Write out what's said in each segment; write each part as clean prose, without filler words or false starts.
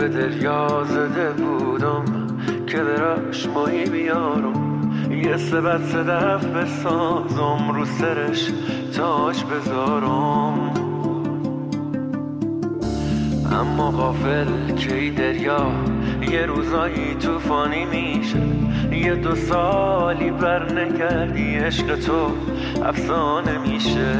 دریا زده بودم که دراش ماهی بیارم، یه سبت صدف بسازم رو سرش تاج بذارم. اما غافل که ای دریا یه روزایی توفانی میشه، یه 2 سالی بر نگردی عشق تو افسانه میشه.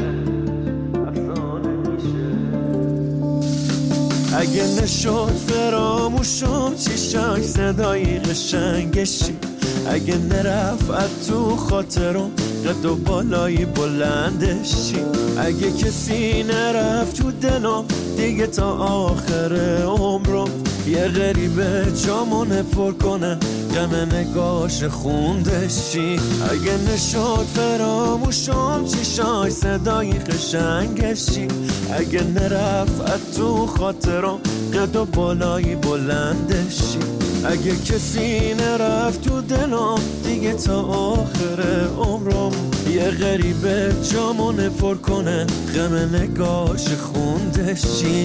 اگه نشد فراموشم چیشاش صدای قشنگشی، اگه نرفت تو خاطرم قد و بالای بلندشی، اگه کسی نرفت تو دلم دیگه تا آخر عمرم، یه غریبه جامونه پر کنه غم نگاش خوندشی. اگه نشد فراموشم چیشاش صدای قشنگشی، اگه نرفت تو خاطرم قد و بالای بلندشی، اگه کسی نرفت تو دلم دیگه تا آخر عمرم، یه غریبه جامونه پر کنه غم نگاش خوندشی.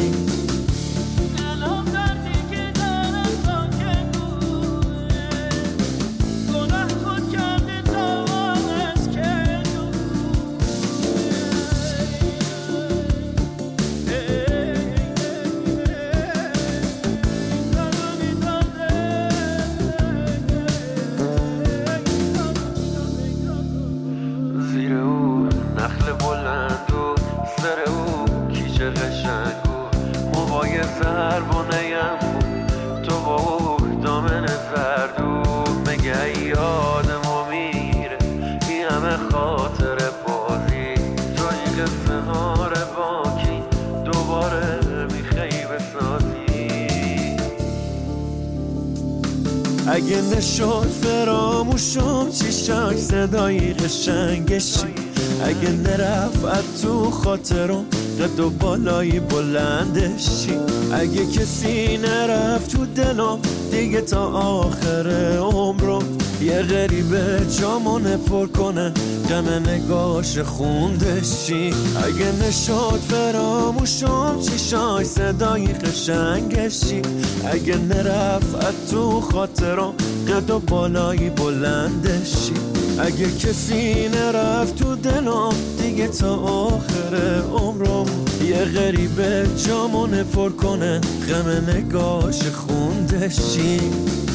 نخل بلند و سر او کیچه قشنگ و موهای زربانه‌ام بود، تو با او دامن زرد و مگه یادمو میره این همه خاطر بازی، تو این قصه ها باکی دوباره میخوای بسازی. اگه نشد فراموشم چیشاش صدای قشنگشی، اگه نرفت تو خاطرم قد و بالای بلندشی، اگه کسی نرفت تو دلم دیگه تا آخر عمرم، یه غریبه جامونه پر کنه غم نگاش خوندشی. اگه نشد فراموشم چیشاش صدای قشنگشی، اگه نرفت تو خاطرم قد و بالای بلندشی، اگه کسی نرفت تو دلم دیگه تا آخر عمرم، یه غریبه جامونه پر کنه غم نگاش خوندشی.